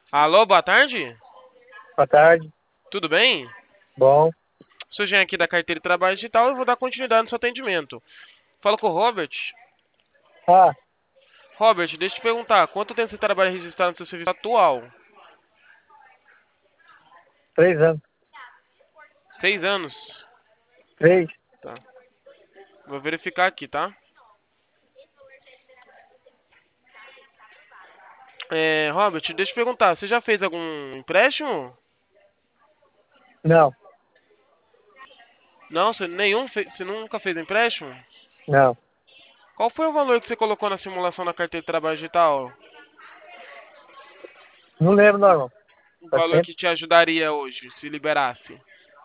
Alô, boa tarde? Boa tarde. Tudo bem? Bom. Sou Jean aqui da Carteira de Trabalho Digital e vou dar continuidade no seu atendimento. Fala com o Robert. Ah, Robert, deixa eu te perguntar, quanto tempo você trabalha registrado no seu serviço atual? 3 anos. 6 anos. 3? Tá. Vou verificar aqui, tá? Robert, deixa eu te perguntar, você já fez algum empréstimo? Não, Não, você nunca fez empréstimo? não. Qual foi o valor que você colocou na simulação da Carteira de Trabalho Digital? Não lembro, não, irmão. O Faz valor tempo. que te ajudaria hoje, se liberasse?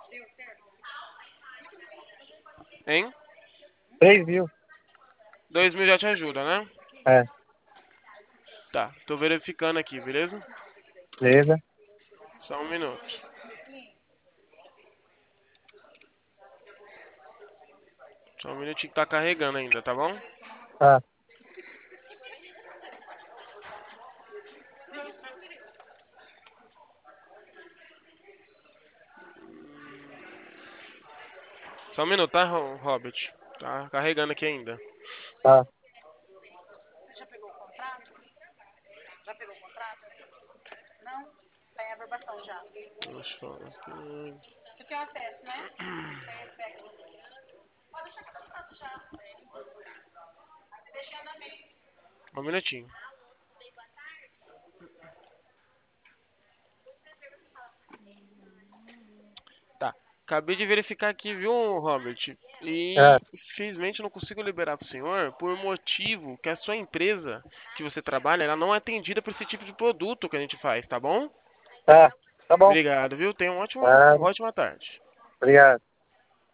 Hein? 3 mil. 2.000 já te ajuda, né? É, Tá, tô verificando aqui, beleza? beleza. Só um minuto. Só um minutinho que tá carregando ainda, tá bom? Ah, Só um minuto, tá, Robert? Tá carregando aqui ainda. tá. Deixa eu falar aqui. Um minutinho. Tá. Acabei de verificar aqui, viu, Robert? E É, infelizmente não consigo liberar pro senhor por motivo que a sua empresa que você trabalha, ela não é atendida por esse tipo de produto que a gente faz, tá bom? tá. Tá bom. Obrigado, viu? Tenha uma Tá. ótima tarde. Obrigado.